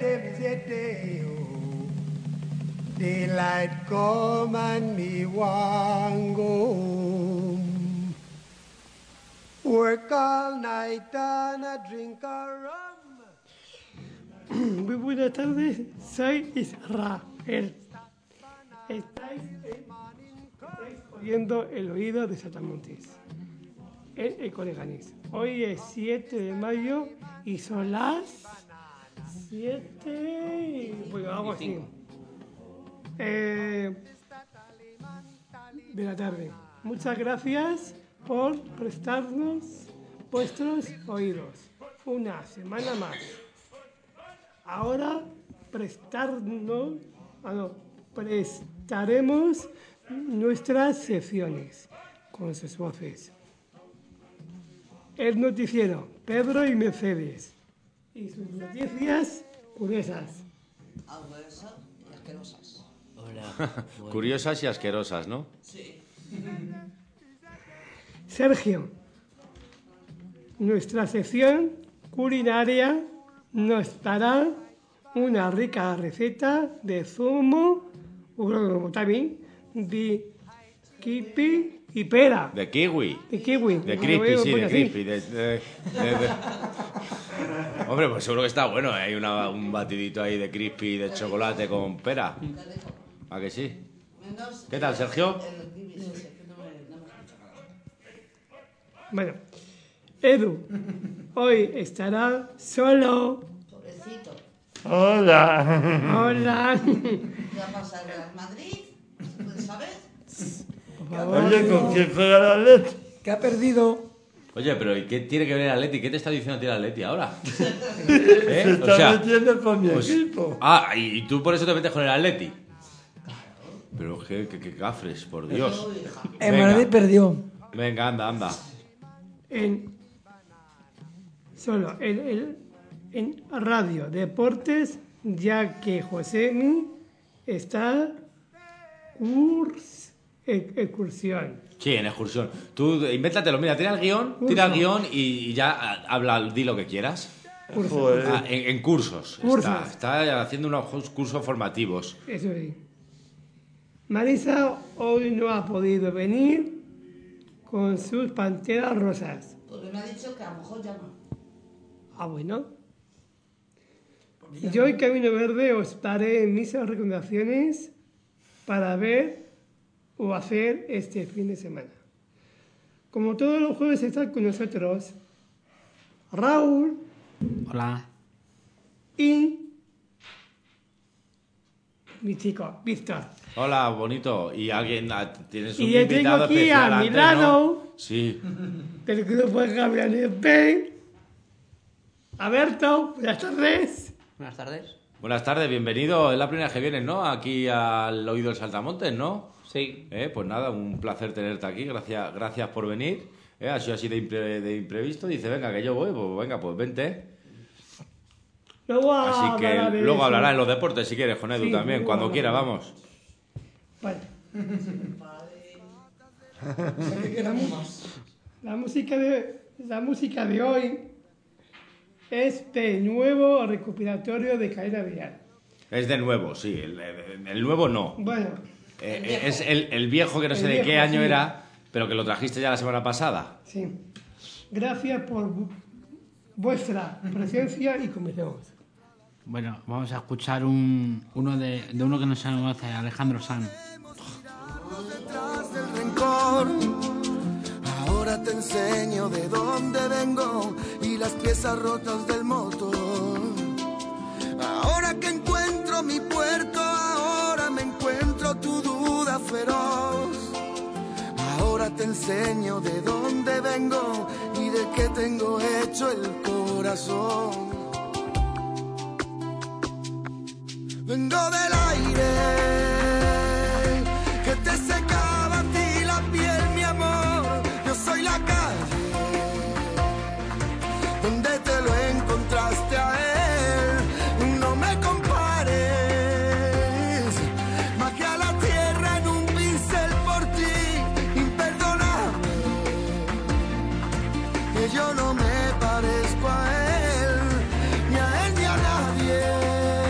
Daylight come and me want go home. Work all night and a drink a rum. Muy buenas tardes, soy Israel. Estáis oyendo el oído de Saltamontes en Ecoleganés. Hoy es 7 de mayo y son las 7 y... Bueno, algo así. De la tarde. Muchas gracias por prestarnos vuestros oídos una semana más. Ahora prestaremos nuestras secciones con sus voces. El noticiero Pedro y Mercedes y sus noticias curiosas. Y asquerosas. Hola. Curiosas y asquerosas, ¿no? Sí. Sergio, nuestra sección culinaria nos dará una rica receta de zumo, también de kiwi y pera. De kiwi. De kiwi. De crispy, sí, de crispy. Hombre, pues seguro que está bueno. Hay un batidito ahí de crispy de chocolate con pera. ¿A que sí? ¿Qué tal, Sergio? Bueno, Edu, hoy estará solo. Pobrecito. Hola. Hola. ¿Qué va a pasar en Real Madrid? ¿Se puede saber? Oye, ¿con quién juega el Atleti? Que ha perdido. Oye, pero ¿y qué tiene que ver el Atleti? ¿Qué te está diciendo a ti el Atleti ahora? Se está metiendo con mi equipo. Ah, y tú por eso te metes con el Atleti. Pero qué gafres, por Dios. El Madrid perdió. Venga, anda. En Radio Deportes, ya que Josemi está excursión. Sí, en excursión. Tú invéntatelo, mira, tira el guión y ya di lo que quieras. En cursos. Está haciendo unos cursos formativos. Eso sí. Marisa hoy no ha podido venir con sus panteras rosas. Porque me ha dicho que a lo mejor ya no. Ah, bueno. Yo en Camino Verde os daré mis recomendaciones para ver o hacer este fin de semana. Como todos los jueves están con nosotros Raúl. Hola. Y mi chico, Víctor. Hola, bonito. ¿Y alguien tienes un y invitado tengo aquí especial a mi antes, lado, ¿no? Sí. del grupo de Gabriel B. Alberto, buenas tardes. Buenas tardes. Buenas tardes, bienvenido. Es la primera vez que vienes, ¿no? Aquí al Oído del Saltamontes, ¿no? Sí. Pues nada, un placer tenerte aquí. Gracias por venir. Ha sido así de imprevisto. Dice, venga, que yo voy. Pues venga, pues vente. Así que luego hablará en los deportes si quieres con Edu también, cuando quiera, vamos. Vale. La música de hoy es de nuevo recopilatorio de Cadena Vial. Es de nuevo, sí. El nuevo no. Bueno. Es el viejo que no sé de qué año era, pero que lo trajiste ya la semana pasada. Sí. Gracias por vuestra presencia y comencemos. Bueno, vamos a escuchar uno que nos conoce, Alejandro Sanz. Detrás del rencor, ahora te enseño de dónde vengo y las piezas rotas del motor. Ahora que encuentro mi puerto, ahora me encuentro tu duda feroz. Ahora te enseño de dónde vengo y de qué tengo hecho el corazón. Vengo del aire que te secaba a ti la piel, mi amor. Yo soy la calle donde te lo encontraste a él. No me compares, bajé a la tierra en un pincel por ti, imperdonable. Que yo no me parezco a él, ni a él ni a nadie.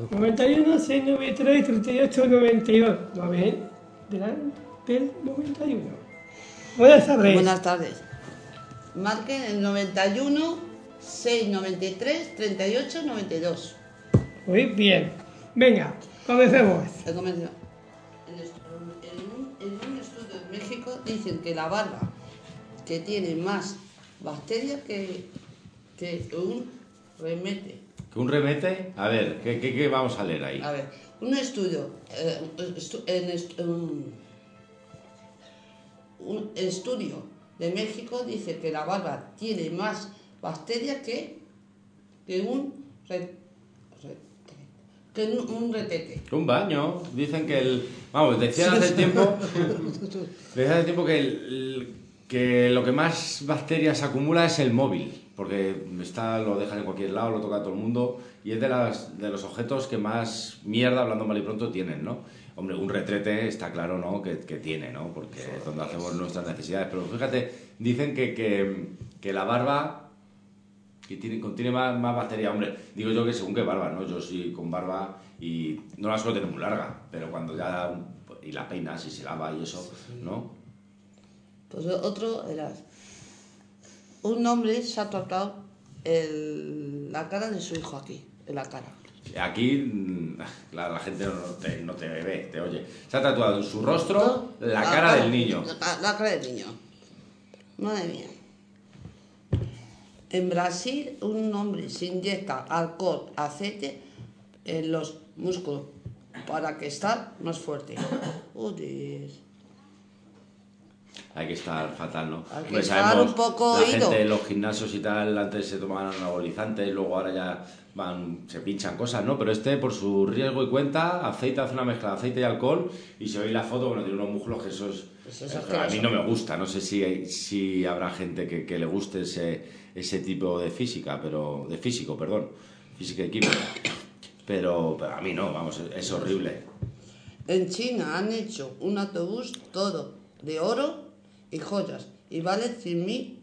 91, 693, 38, 92. ¿Lo ven? Delante del 91. Buenas tardes. Buenas tardes. Marquen el 91, 693, 38, 92. Muy bien. Venga, comencemos. He comenzado. En un estudio en México dicen que la barba que tiene más bacterias que un remete. ¿Que un remete? A ver, ¿qué vamos a leer ahí? A ver, un estudio, un estudio de México dice que la barba tiene más bacterias que un retete. Un baño. Dicen que vamos, decían hace tiempo que lo que más bacterias acumula es el móvil, porque lo dejan en cualquier lado, lo toca todo el mundo, y es de los objetos que más mierda, hablando mal y pronto, tienen, ¿no? Hombre, un retrete está claro, ¿no? Que tiene, ¿no? Porque es donde hacemos nuestras necesidades. Pero fíjate, dicen que la barba contiene más bacterias. Hombre, digo yo que según qué barba, ¿no? Yo sí con barba y no la suelo tener muy larga, pero cuando ya... y la peinas y se lava y eso, ¿no? Pues otro era... Un hombre se ha tocado la cara de su hijo aquí, en la cara. Aquí la gente no te ve, te oye. Se ha tatuado en su rostro la cara del niño. La cara del niño. Madre mía. En Brasil, un hombre se inyecta alcohol, aceite en los músculos para que esté más fuerte. Joder. Hay que estar fatal, ¿no? Hay que pues estar sabemos, un poco la ido. gente en los gimnasios y tal, antes se tomaban anabolizantes, luego ahora ya se pinchan cosas, ¿no? Pero por su riesgo y cuenta, hace una mezcla de aceite y alcohol, y si veis la foto, bueno, tiene unos músculos que eso es a mí no me gusta. No sé si habrá gente que le guste ese tipo de física, física y química. Pero a mí no, vamos, es horrible. En China han hecho un autobús todo de oro y joyas y vale 100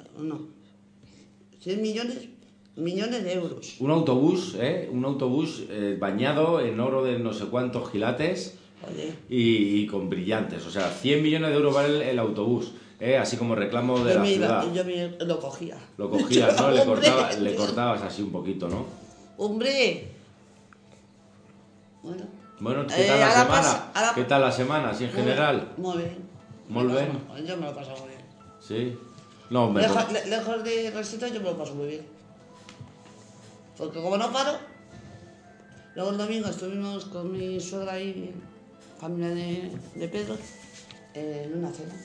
millones de euros. Un autobús bañado en oro de no sé cuántos quilates y con brillantes. O sea, 100 millones de euros vale el autobús. Así como reclamo de la ciudad. Yo lo cogía. Lo cogías, ¿no? Le cortabas así un poquito, ¿no? ¡Hombre! Bueno, ¿qué tal la semana? ¿Qué tal la semana, así en general? Muy bien. Muy bien. Yo me lo paso muy bien. Sí. No, hombre. Lejos de recetas yo me lo paso muy bien. Porque como no paro, luego el domingo estuvimos con mi suegra y familia de Pedro en una cena.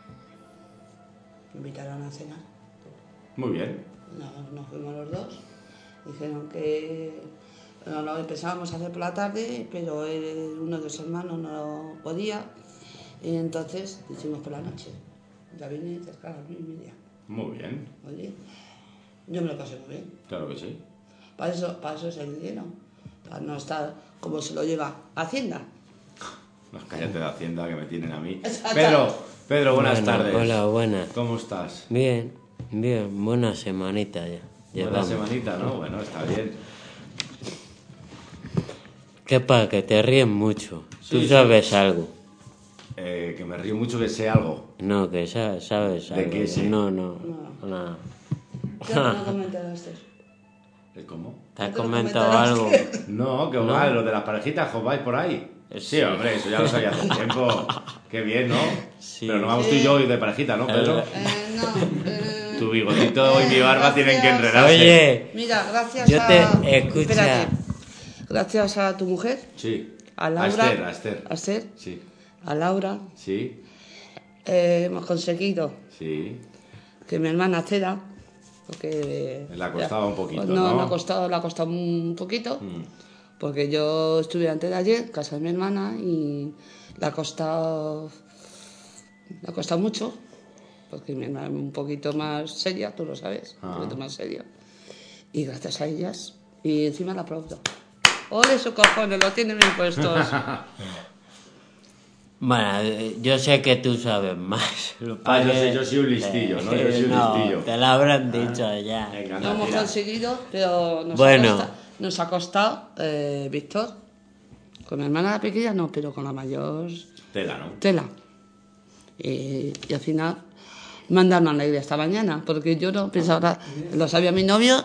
Me invitaron a cenar. Muy bien. Nos fuimos los dos. Dijeron que no lo empezábamos a hacer por la tarde, pero uno de sus hermanos no podía. Y entonces lo hicimos por la noche. Ya vine cerca a las 9:30. Muy bien. Oye, yo me lo pasé muy bien. Claro que sí. Para eso es el dinero. Para no estar como se lo lleva Hacienda. No, cállate de Hacienda que me tienen a mí. Exacto. Pedro, buenas tardes. Hola, buenas. ¿Cómo estás? Bien, buena semanita ya. Buena semanita, ¿no? Bueno, está bien. ¿Qué pasa? Que te ríes mucho. Sí, ¿Tú sabes algo? Que me río mucho que sé algo. No, que sabes algo. ¿De qué sé? No. ¿Qué no comentaste? ¿Cómo? ¿Te has ¿Qué te lo comentado comentaste? algo? No, que va, lo de las parejitas, ¿os vais por ahí? Sí, hombre, eso ya lo sabía hace tiempo. Qué bien, ¿no? Sí. Pero no vamos tú y yo de parejita, ¿no, Pedro? No. Tu bigotito y mi barba tienen que enredarse. Oye, Mira, gracias escucha. Espérate. Gracias a tu mujer, Sí. a Laura. A Esther. A Esther, Sí. a Laura, Sí. hemos conseguido Sí. que mi hermana ceda, porque... Le ha costado un poquito, No, ¿no? le ha costado un poquito, porque yo estuve antes de ayer en casa de mi hermana y le ha costado mucho, porque mi hermana es un poquito más seria, tú lo sabes, un poquito más seria. Y gracias a ellas, y encima la aplaudo. ¡Ole, su cojones! Lo tienen bien puestos. Bueno, yo sé que tú sabes más. Yo soy un listillo, ¿no? Yo soy un listillo. Te lo habrán dicho ya. Venga, Lo hemos tira. conseguido, pero nos Bueno. ha costado Víctor Con mi hermana la pequeña no, pero con la mayor Tela, ¿no? tela. Y al final me han dado una alegría esta mañana, porque yo no pensaba, lo sabía mi novio,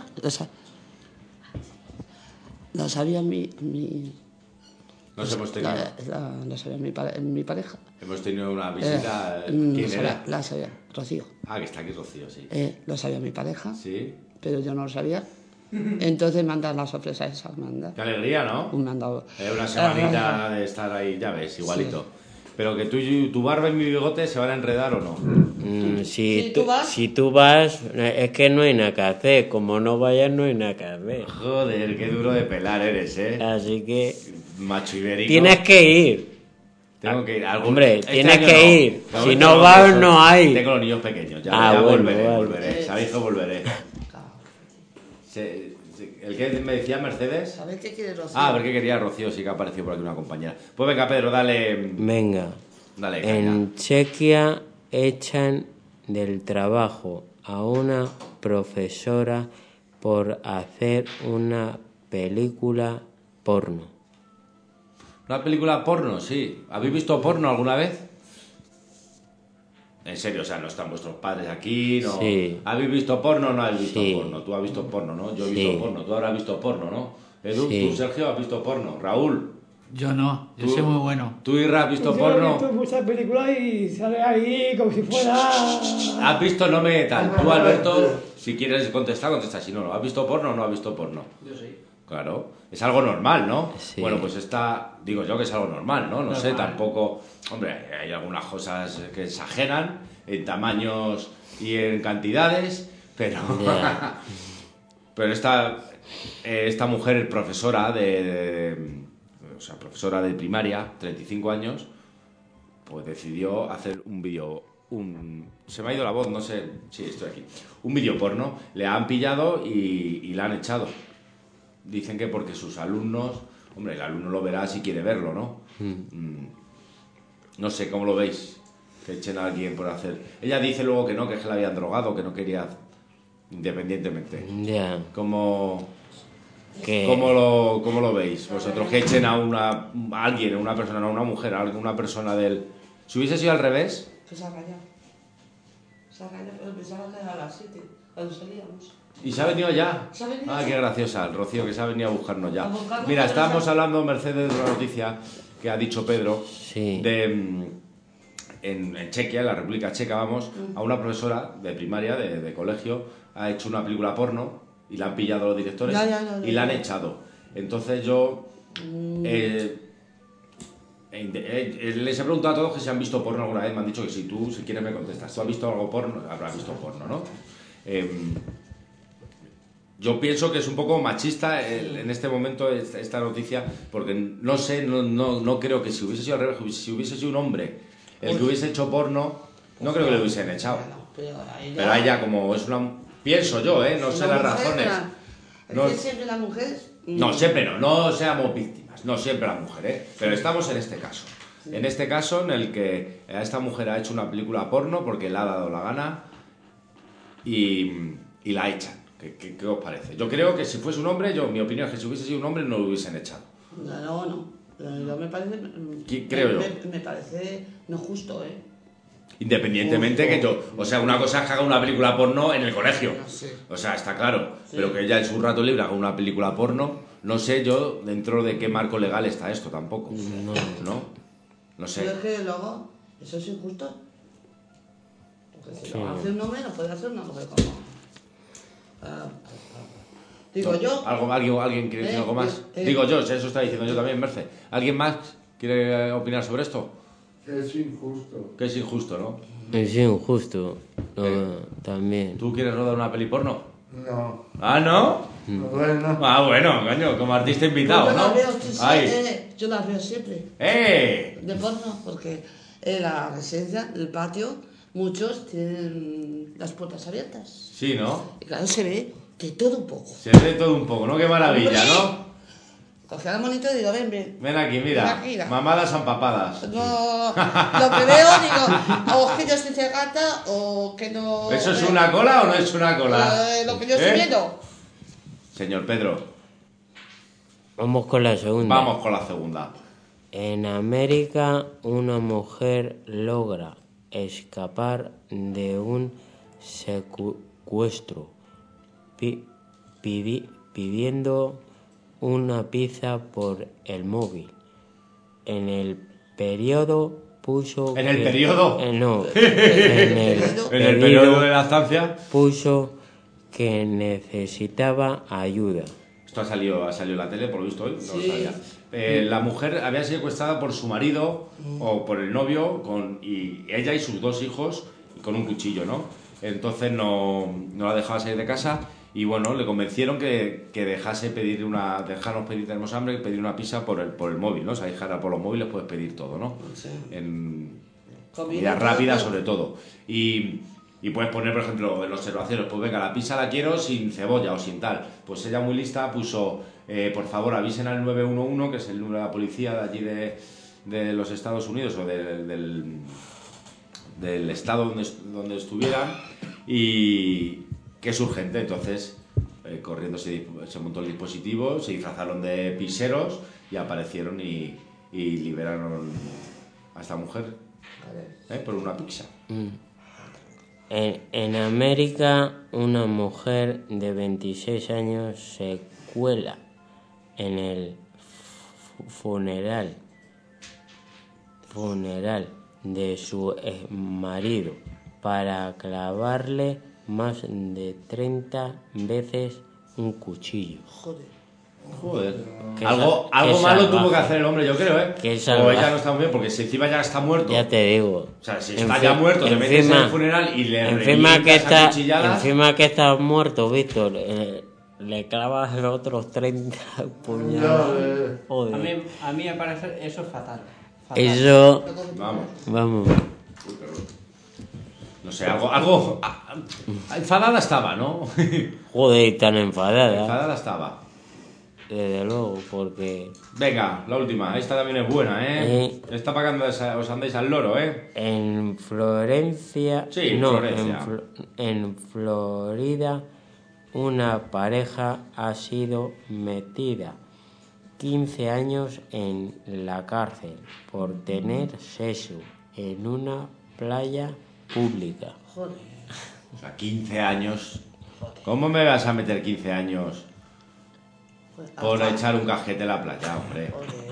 lo sabía mi Nos hemos tenido. lo sabía mi pareja. Hemos tenido una visita. ¿Quién era? La sabía, Rocío. Ah, que está aquí Rocío, sí. Lo sabía mi pareja, Sí. pero yo no lo sabía. Entonces me han dado la sorpresa esa, me han dado. Qué alegría, ¿no? Me han dado. Una semanita de estar ahí, ya ves, igualito. Pero que tu barba y mi bigote se van a enredar o no. Si tú vas, es que no hay nada que hacer. Como no vayas, no hay nada que hacer. Joder, qué duro de pelar eres, ¿eh? Así que Macho ibérico. tienes que ir. Tengo que ir. Hombre, tienes año que no. ir. Pero Si este no no, vas, eso. no hay. Tengo los niños pequeños. Ya, Ah, ya bueno, volveré, vale. volveré. Sabéis que volveré. ¿El que me decía Mercedes? ¿Sabes qué quiere Rocío? Ah, a ver qué quería Rocío, sí que ha aparecido por aquí una compañera. Pues venga, Pedro, dale. Venga. Dale, caña. En Chequia echan del trabajo a una profesora por hacer una película porno. ¿Una película porno? Sí. ¿Habéis visto porno alguna vez? En serio, o sea, no están vuestros padres aquí, ¿no? Sí. ¿Habéis visto porno o no habéis visto Sí. porno? Tú has visto porno, ¿no? Yo he Sí. visto porno, tú habrás visto porno, ¿no? Edu, Sí. tú, Sergio, has visto porno. Raúl, Yo no, yo Tú- soy muy bueno. tú, Irra, has visto Yo he porno. visto muchas películas y sale ahí como si fuera... ¿Has visto? No me tal. Tú, Alberto, si quieres contestar, contesta. Si no, ¿has visto porno o no has visto porno? Yo sí. Claro, es algo normal, ¿no? Sí. Bueno, pues digo yo que es algo normal, ¿no? No sé, Normal. tampoco... Hombre, hay algunas cosas que exageran en tamaños y en cantidades, pero... Ya. pero esta mujer, profesora o sea, profesora de primaria, 35 años, pues decidió hacer un vídeo... Se me ha ido la voz, no sé... Sí, estoy aquí. Un vídeo porno. Le han pillado y la han echado. Dicen que porque sus alumnos... Hombre, el alumno lo verá si quiere verlo, ¿no? No sé, ¿cómo lo veis? Que echen a alguien por hacer... Ella dice luego que no, que la habían drogado, que no quería... Independientemente. Ya. ¿Cómo Que lo veis? Vosotros que echen a alguien, a una persona, no a una mujer, a una persona del... Si hubiese sido al revés... Que se ha rayado. Se ha rayado, pero pensaba que era a las 7, cuando salíamos. ¿Y se ha venido ya? Se ha venido Ah, ya. qué graciosa, el Rocío, que se ha venido a buscarnos ya. A buscarnos, Mira, pero estábamos se- hablando, Mercedes, de una noticia que ha dicho Pedro, Sí. en Chequia, en la República Checa, vamos, a una profesora de primaria, de colegio, ha hecho una película porno y la han pillado los directores Ya, y la han echado. Entonces yo... les he preguntado a todos que si han visto porno alguna vez, me han dicho que si tú, si quieres, me contestas. ¿Tú has visto algo porno? Habrás visto porno, ¿no? Yo pienso que es un poco machista en este momento esta noticia, porque no sé, no creo que si hubiese sido al revés, si hubiese sido un hombre el que hubiese hecho porno, no creo que le hubiesen echado. Pero a ella... Pero a ella, como es una... Pienso yo, no sé las razones. No- Es que siempre las mujeres... No, siempre no seamos víctimas, no siempre la mujer, pero estamos en este caso. En este caso en el que esta mujer ha hecho una película porno porque le ha dado la gana y la echan. ¿Qué os parece? Yo creo que si fuese un hombre, mi opinión es que si hubiese sido un hombre no lo hubiesen echado. No. Yo me parece... Creo yo. Me parece no justo, ¿eh? Independientemente que yo... O sea, una cosa es que haga una película porno en el colegio. No sé. O sea, está claro. Sí. Pero que ella en su rato libre haga una película porno, no sé yo dentro de qué marco legal está esto tampoco. No sé. Pero es que luego, eso es injusto. Porque si lo hace un hombre, no puede hacer una mujer como... Digo yo... ¿Alguien quiere decir algo más? Digo yo, eso está diciendo yo también, Merce. ¿Alguien más quiere opinar sobre esto? Es injusto. Que es injusto, ¿no? es injusto. No, también. ¿Tú quieres rodar una peli porno? No. ¿Ah, no? Bueno. Ah, bueno, coño, como artista invitado, yo ¿no? las veo, sí, ¡Ay! yo las veo siempre. ¡Eh! De porno, porque en la residencia, el patio, muchos tienen las puertas abiertas. Sí, ¿no? Y claro, se ve de todo un poco. Se ve todo un poco, ¿no? ¡Qué maravilla!, ¿no? Cogí al monito y digo, ven. Ven aquí, mira. Ven aquí, mira. Mamadas empapadas. No, lo que veo, digo, o que yo soy gata o que no... ¿Eso es una cola o no es una cola? Lo que yo estoy viendo. Señor Pedro, Vamos con la segunda. vamos con la segunda. En América, una mujer logra escapar de un secuestro pidiendo una pizza por el móvil. En el periodo puso... ¿En el periodo? No. En el periodo de la estancia. Puso que necesitaba ayuda. Esto ha salido en la tele, por lo visto hoy, no lo sabía. La mujer había sido secuestrada por su marido o por el novio, y ella y sus 2 hijos, con un cuchillo, ¿no? Entonces no la dejaba salir de casa y bueno, le convencieron que dejase dejarnos pedir, tenemos hambre, pedir una pizza por el móvil, ¿no? O sea, ahora por los móviles puedes pedir todo, ¿no? Sí. En comida rápida sobre todo. Y puedes poner, por ejemplo, en los observaciones, pues venga, la pizza la quiero sin cebolla o sin tal. Pues ella muy lista puso, por favor, avisen al 911, que es el número de la policía de allí de los Estados Unidos o del estado donde estuvieran, y que es urgente. Entonces, corriendo se montó el dispositivo, se disfrazaron de pizzeros y aparecieron y liberaron a esta mujer por una pizza. En América, una mujer de 26 años se cuela en el funeral de su marido para clavarle más de 30 veces un cuchillo. Joder. Algo malo tuvo que hacer el hombre, yo creo, ¿eh? O ella no está muy bien, porque si encima ya está muerto. Ya te digo. O sea, si está ya muerto, te metes en el funeral y le revientas a cuchilladas. Encima que está muerto, Víctor, le clavas los otros 30 puñaladas. Joder. A mí me parece eso fatal. Eso... Vamos. No sé, algo... Enfadada estaba, ¿no? Joder, tan enfadada. Enfadada estaba. Desde luego, porque... Venga, la última. Esta también es buena, ¿eh? Esta para que os andéis al loro, ¿eh? En Florencia... Sí, en Florencia. En Florida, una pareja ha sido metida 15 años en la cárcel por tener sexo en una playa pública. Joder. O sea, 15 años. ¿Cómo me vas a meter 15 años por echar un cajete en la playa, hombre?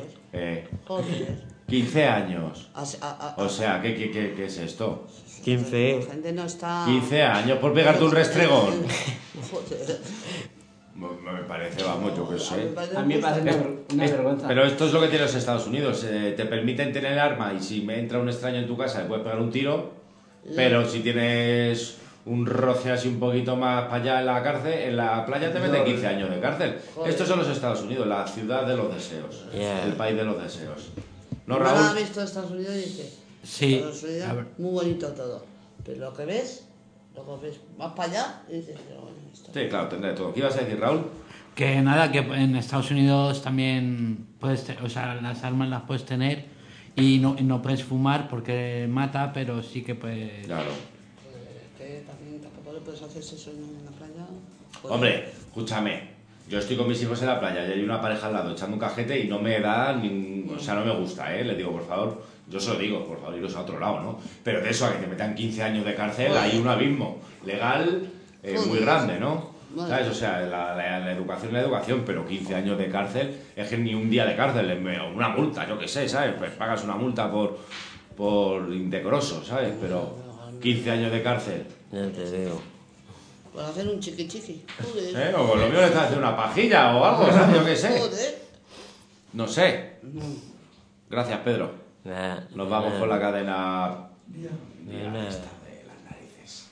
Joder. 15 años. O sea, ¿qué es esto? 15. La gente no está... 15 años por pegarte un restregón. Joder. Me parece, vamos, yo qué sé. A mí me parece una vergüenza. Pero esto es lo que tienen los Estados Unidos. Te permiten tener arma, y si me entra un extraño en tu casa le puedes pegar un tiro. Pero si tienes un roce así un poquito más para allá en la cárcel, en la playa te meten 15 años de cárcel. Estos son los Estados Unidos, la ciudad de los deseos. El país de los deseos. ¿No, Raúl? ¿No has visto Estados Unidos y dices? Sí. Estados Unidos, muy bonito todo. Pero lo que ves más para allá y dices... Sí, claro, tendré todo. ¿Qué ibas a decir, Raúl? Que nada, que en Estados Unidos también puedes, o sea, las armas las puedes tener y no puedes fumar porque mata, pero sí que puedes... Claro. Que también tampoco le puedes hacer eso en la playa. Joder. Hombre, escúchame. Yo estoy con mis hijos en la playa y hay una pareja al lado echando un cajete y no me da o sea, no me gusta, ¿eh? Le digo, por favor, yo se lo digo, por favor, iros a otro lado, ¿no? Pero de eso a que te metan 15 años de cárcel, hay un abismo legal muy grande, ¿no? ¿Sabes? O sea, la educación es la educación, pero 15 años de cárcel es que ni un día de cárcel, una multa, yo qué sé, ¿sabes? Pues pagas una multa por indecoroso, ¿sabes? Pero 15 años de cárcel. Ya te digo. Por hacer un chiqui. Joder. O lo mío le está haciendo una pajilla o algo, ¿sabes? Yo qué sé. Joder. No sé. Gracias, Pedro. Nos vamos con la cadena de las narices.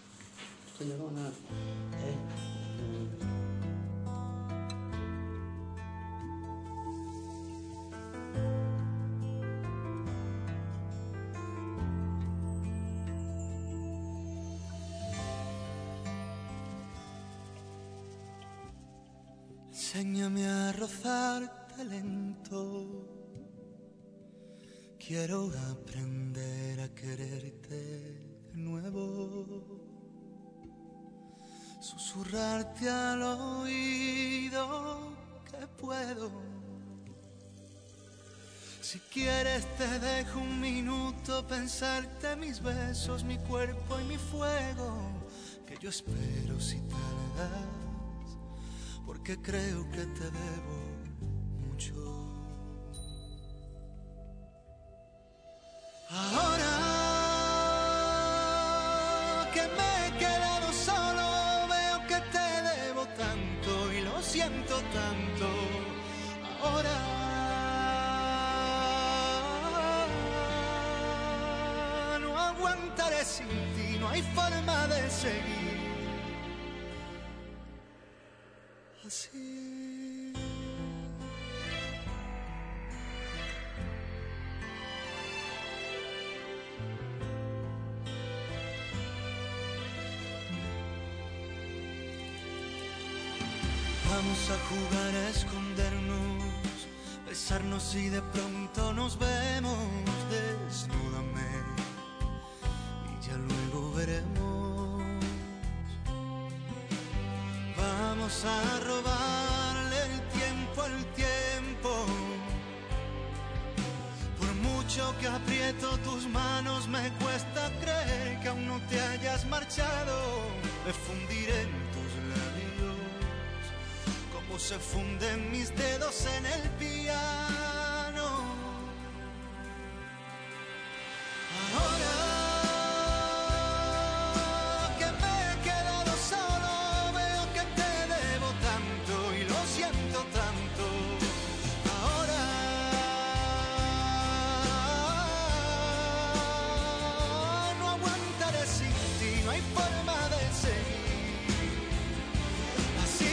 Enséñame a rozarte lento. Quiero aprender a quererte de nuevo. Susurrarte al oído que puedo. Si quieres te dejo un minuto pensarte mis besos, mi cuerpo y mi fuego, que yo espero si tardas, porque creo que te debo mucho. Ahora que me he quedado solo, veo que te debo tanto y lo siento tanto. Ahora no aguantaré sin ti, no hay forma de seguir así. Vamos a jugar a escondernos, besarnos y de pronto nos vemos. Desnúdame y ya luego veremos. Vamos a robarle el tiempo al tiempo. Por mucho que aprieto tus manos, me cuesta creer que aún no te hayas marchado. Me fundiré en tus labios como se funden mis dedos en el piano. Ahora que me he quedado solo, veo que te debo tanto y lo siento tanto. Ahora no aguantaré sin ti, no hay forma de seguir así.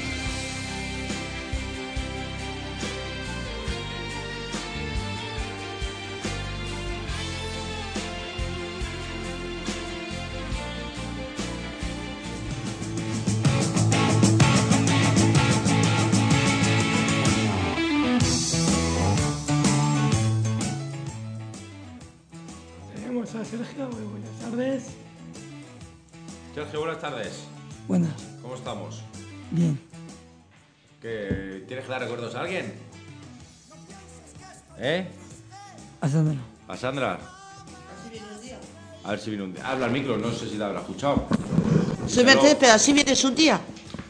Tenemos a Sergio, muy buenas tardes. Sergio, buenas tardes. Buenas. ¿Cómo estamos? Bien. ¿Que ¿Tienes que dar recuerdos a alguien? ¿Eh? A Sandra. ¿A Sandra? A ver si viene un día. Habla al micro, no sé si te habrá escuchado. Soy Mercedes, pero así vienes un día.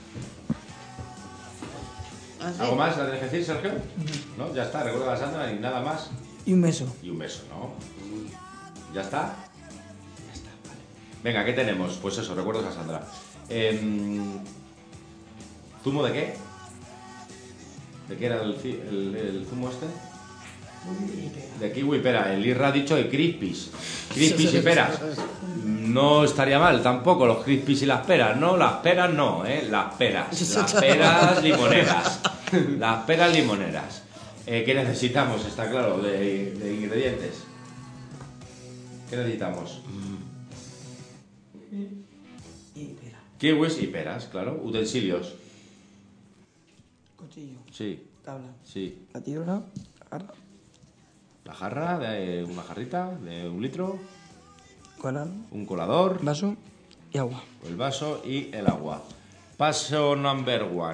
¿Así? ¿Algo más la tienes que decir, Sergio? No, ya está, recuerda a Sandra y nada más. Y un beso. Y un beso, ¿no? ¿Ya está? Ya está, vale. Venga, ¿qué tenemos? Pues eso, recuerdos a Sandra. ¿Zumo de qué? ¿De qué era el zumo este? De kiwi y pera. El Irra ha dicho de crispies. Crispies y peras. No estaría mal tampoco los crispies y las peras, ¿no? Las peras no, ¿eh? Las peras. Las peras limoneras. Las peras limoneras. ¿Qué necesitamos? Está claro, de ingredientes. ¿Qué necesitamos? Y pera. Kiwis y peras, claro. Utensilios. Cuchillo. Sí, Tabla. sí. Batidora. Jarra. La jarra, de una jarrita de 1 litro. Colar. Un colador. Vaso. Y agua. El vaso y el agua. Paso number 1.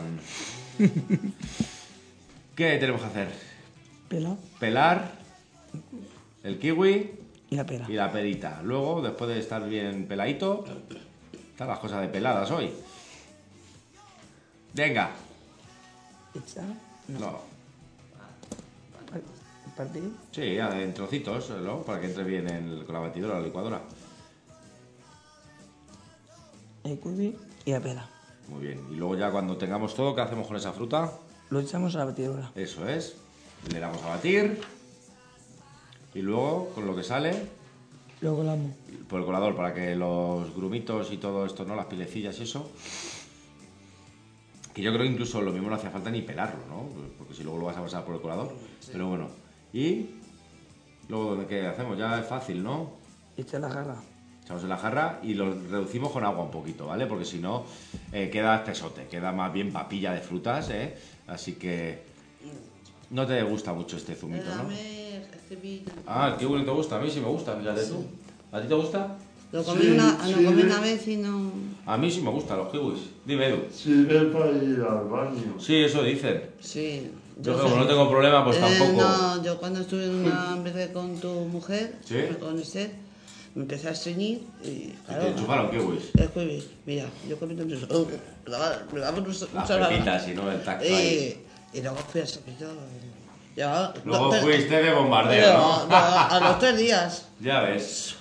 ¿Qué tenemos que hacer? Pela. Pelar el kiwi Y la pera. y la perita. Luego, después de estar bien peladito, están las cosas de peladas hoy. Venga. Echar. No. Partir. Sí, en trocitos, ¿no? Para que entre bien con la batidora o la licuadora. El kiwi y la pera. Muy bien. Y luego ya cuando tengamos todo, ¿qué hacemos con esa fruta? Lo echamos a la batidora. Eso es. Le damos a batir. Y luego, con lo que sale, Lo colamos. por el colador, para que los grumitos y todo esto, ¿no? Las pilecillas y eso. Que yo creo que incluso lo mismo no hacía falta ni pelarlo, ¿no? Porque si luego lo vas a pasar por el colador. Sí. Pero bueno. Y luego, ¿qué hacemos? Ya es fácil, ¿no? Echa la jarra. Echamos en la jarra y lo reducimos con agua un poquito, ¿vale? Porque si no, queda espesote, queda más bien papilla de frutas, ¿eh? Así que no te gusta mucho este zumito, ¿no? Ah, el kiwi no te gusta, a mí sí me gusta, fíjate tú. ¿A ti te gusta? Lo comí una vez y no... A mí sí me gustan los kiwis. Dime, Edu. Sirve para ir al baño. Sí, eso dicen. Sí. Yo como no tengo problema, pues tampoco. No, yo cuando estuve en una vez con tu mujer, ¿Sí? con Esther, me empecé a estreñir y claro. ¿Te enchufaron kiwis? El jueves, mira, yo comiendo me daba mucho Las pepitas y no el tacto ahí. y luego fui al servicio. Luego fuiste de bombardeo, ¿no? A los 3 días. Ya ves.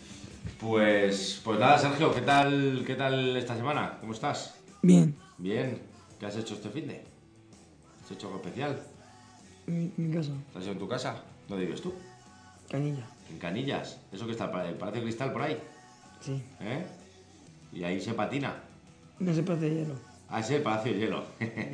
Pues nada, Sergio, ¿qué tal esta semana? ¿Cómo estás? Bien. Bien. ¿Qué has hecho este finde? ¿Has hecho algo especial? Mi casa. ¿Estás en tu casa? ¿Dónde vives tú? Canilla. En Canillas. ¿Eso que está el Palacio de Cristal por ahí? Sí. ¿Eh? Y ahí se patina. No se parece de hielo. Ah, ese es el Palacio de Hielo.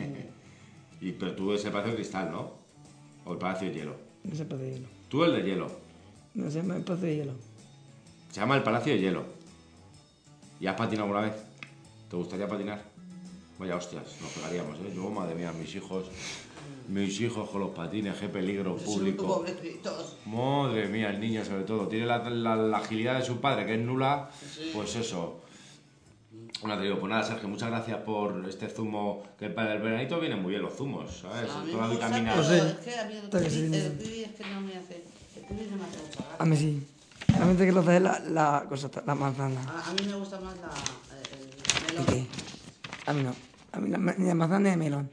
Pero tú es el Palacio de Cristal, ¿no? ¿O el Palacio de Hielo? No se parece de hielo. Tú el de Hielo. No se parece de hielo. Se llama el Palacio de Hielo. ¿Y has patinado alguna vez? ¿Te gustaría patinar? Vaya hostias, nos pegaríamos, ¿eh? Yo, madre mía, mis hijos con los patines, qué peligro público. Pobrecitos. Madre mía, el niño sobre todo. Tiene la agilidad de su padre, que es nula. Sí. Pues eso. Bueno, te digo, pues nada, Sergio, muchas gracias por este zumo. Que para el veranito vienen muy bien los zumos, ¿sabes? Toda la vitamina. Pues sí. Es que a mí el kiwi es que no me hace. El kiwi no me hace mucha gracia. A mí sí. A mí te quiero hacer la manzana. A mí me gusta más el ¿Y melón. qué? A mí no. A mí ni la manzana ni el melón.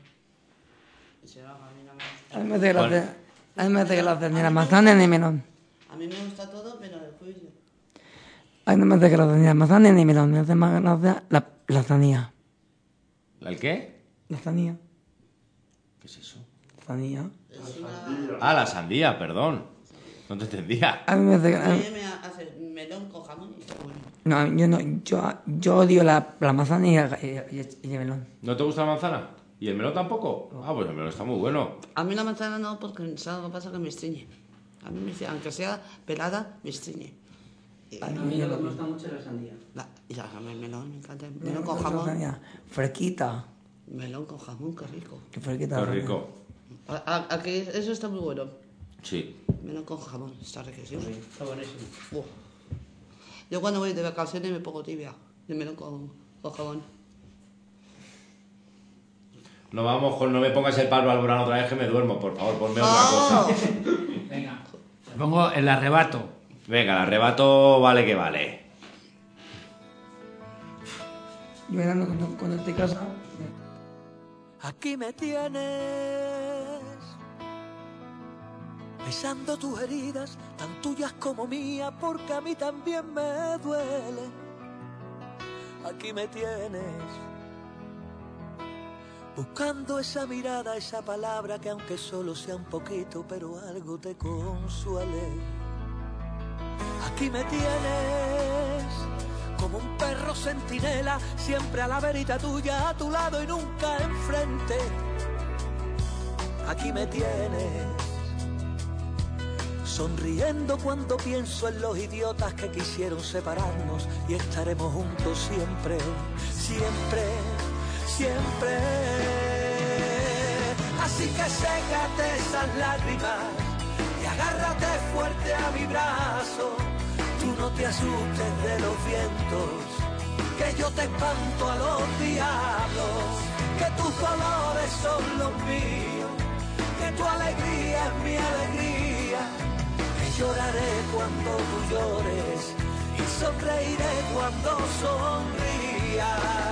A mí no me gusta. A mí me hace gracia. A mí me hace gracia ni la manzana ni el melón. A mí me gusta todo, pero el kiwi. A mí no me hace gracia ni la manzana ni el melón. Me hace más gracia la zanía. ¿El qué? La zanía. ¿Qué es eso? Zanía. Ah, la sandía, perdón. No te entendía. A mí me hace A mí me hace melón con jamón y está bueno. No, yo no. Yo odio la manzana y el melón. ¿No te gusta la manzana? ¿Y el melón tampoco? Ah, pues el melón está muy bueno. A mí la manzana no, porque ¿sabes lo que pasa? Que me estreñe. A mí, aunque sea pelada, me estreñe. A mí me gusta mucho la sandía. El melón, me encanta. Melón con jamón. Fresquita. Melón con jamón, qué rico. Qué fresquita. Qué rico. Aquí eso está muy bueno. Sí. Melón con jamón, está riquísimo. Sí, está buenísimo. Yo cuando voy de vacaciones me pongo tibia de melón con jamón. No me pongas el palo alborán otra vez que me duermo, por favor, ponme otra cosa. Venga, te pongo el arrebato. Venga, el arrebato vale que vale. Yo verano cuando estoy en casa. Aquí me tienes, besando tus heridas, tan tuyas como mías, porque a mí también me duele. Aquí me tienes, buscando esa mirada, esa palabra que aunque solo sea un poquito, pero algo te consuele. Aquí me tienes, como un perro centinela, siempre a la verita tuya, a tu lado y nunca enfrente. Aquí me tienes, sonriendo cuando pienso en los idiotas que quisieron separarnos, y estaremos juntos siempre, siempre, siempre. Así que sécate esas lágrimas y agárrate fuerte a mi brazo. Tú no te asustes de los vientos, que yo te espanto a los diablos, que tus dolores son los míos, que tu alegría es mi alegría, que lloraré cuando tú llores y sonreiré cuando sonrías.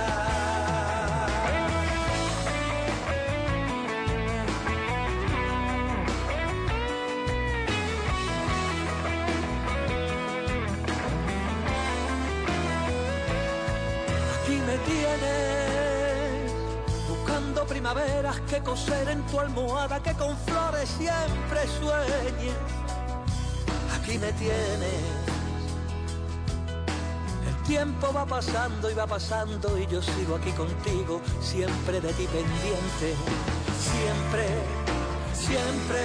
Tienes, buscando primaveras que coser en tu almohada, que con flores siempre sueñes. Aquí me tienes, el tiempo va pasando y va pasando y yo sigo aquí contigo, siempre de ti pendiente, siempre, siempre.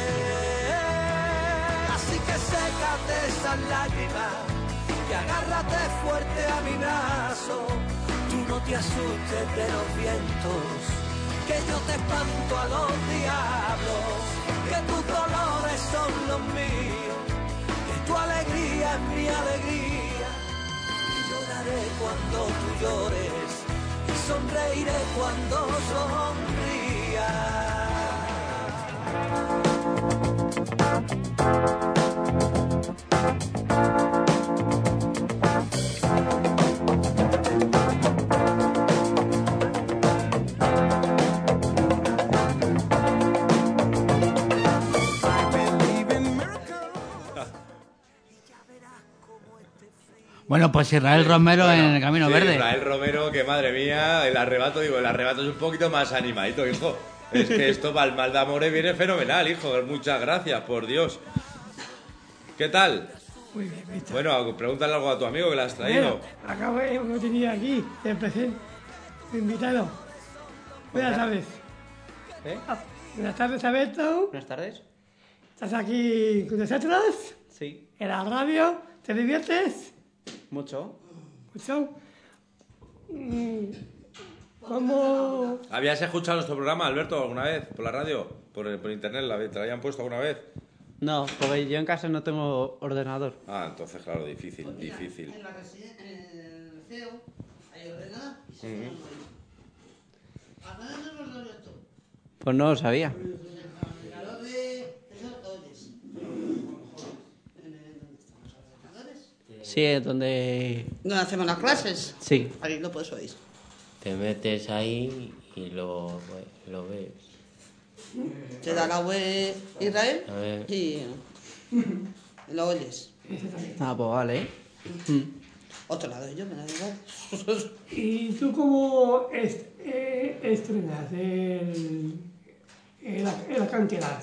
Así que sécate esas lágrimas y agárrate fuerte a mi brazo. Tú no te asustes de los vientos, que yo te espanto a los diablos, que tus dolores son los míos, que tu alegría es mi alegría, y lloraré cuando tú llores y sonreiré cuando sonrías. Bueno, pues Israel Romero en el Camino Sí, Verde. Israel Romero, que madre mía, el arrebato es un poquito más animadito, hijo. Es que esto para el mal de amores viene fenomenal, hijo. Muchas gracias, por Dios. ¿Qué tal? Muy bien, Víctor. Bueno, pregúntale algo a tu amigo que le has traído. Acabo de tenía aquí, de presente, invitado. Buenas tardes. Buenas tardes, Alberto. Buenas tardes. ¿Estás aquí con nosotros? Sí. ¿En la radio? ¿Te diviertes? Mucho. ¿Mucho? ¿Cómo...? ¿Habías escuchado nuestro programa, Alberto, alguna vez? ¿Por la radio? ¿Por internet? ¿Te lo habían puesto alguna vez? No, porque yo en casa no tengo ordenador. Ah, entonces, claro, difícil. En el CEO hay ordenador y se pone ahí. ¿A dónde hemos dado esto? Pues no lo sabía. En el ordenador de eso, oyes. ¿Dónde están los ordenadores? Sí, es donde... ¿Dónde hacemos las clases? Sí. Ahí lo puedes oír. Te metes ahí y lo ves. Te da la web Israel A ver. y lo oyes. Ah, pues vale. Otro lado, yo me da igual. ¿Y tú cómo estrenas el acantilado?